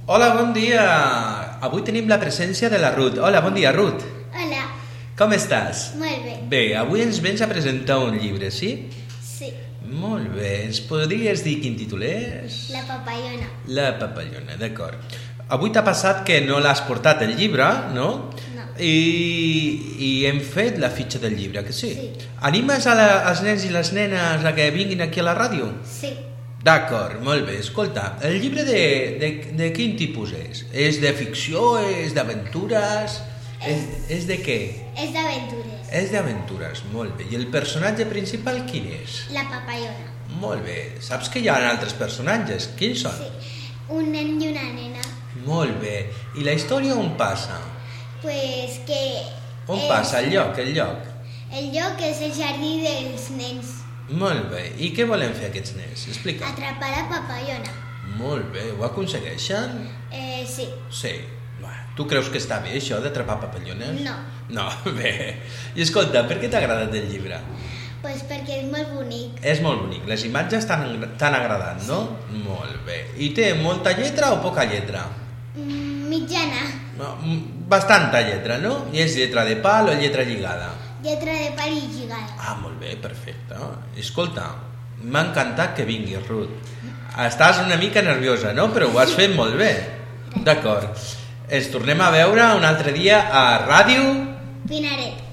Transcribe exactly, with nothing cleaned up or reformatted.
Hola, bon dia. Avui tenim la presència de la Ruth. Hola, bon dia, Ruth. Hola. Com estàs? Molt bé. Bé, avui ens vens a presentar un llibre, sí? Sí. Molt bé. Ens podries dir quin títol és? La papallona. La papallona, d'acord. Avui t'ha passat que no l'has portat el llibre, no? No. I, i hem fet la fitxa del llibre, que sí? Sí. Animes a la, als nens i les nenes a que vinguin aquí a la ràdio? Sí. D'acord, molt bé. Escolta, el llibre de, de, de quin tipus és? És de ficció? És d'aventures? És, és de què? És d'aventures. És d'aventures, molt bé. I el personatge principal quin és? La papallona. Molt bé. Saps que hi ha altres personatges? Quins són? Sí. Un nen i una nena. Molt bé. I la història on passa? Pues que... On és- passa? El lloc, el lloc. El lloc és el jardí dels nens. Molt bé. I què volen fer aquests nens? Explica. Atrapar la papallona. Molt bé. Ho aconsegueixen? Eh, sí. Sí. Va, tu creus que està bé això d'atrapar papallones? No. No, bé. I escolta, per què t'ha agradat el llibre? Pues perquè és molt bonic. És molt bonic. Les imatges t'han t'han agradat, no? Sí. Molt bé. I té molta lletra o poca lletra? Mm, mitjana. No, mm, bastanta lletra, no? I és lletra de pal o lletra lligada? Lletra de pal i lligada. Ah, molt bé, perfecte. Escolta, m'ha encantat que vinguis, Ruth. Estàs una mica nerviosa, no? Però ho has fet molt bé. D'acord. Ens tornem a veure un altre dia a Ràdio Pinaret.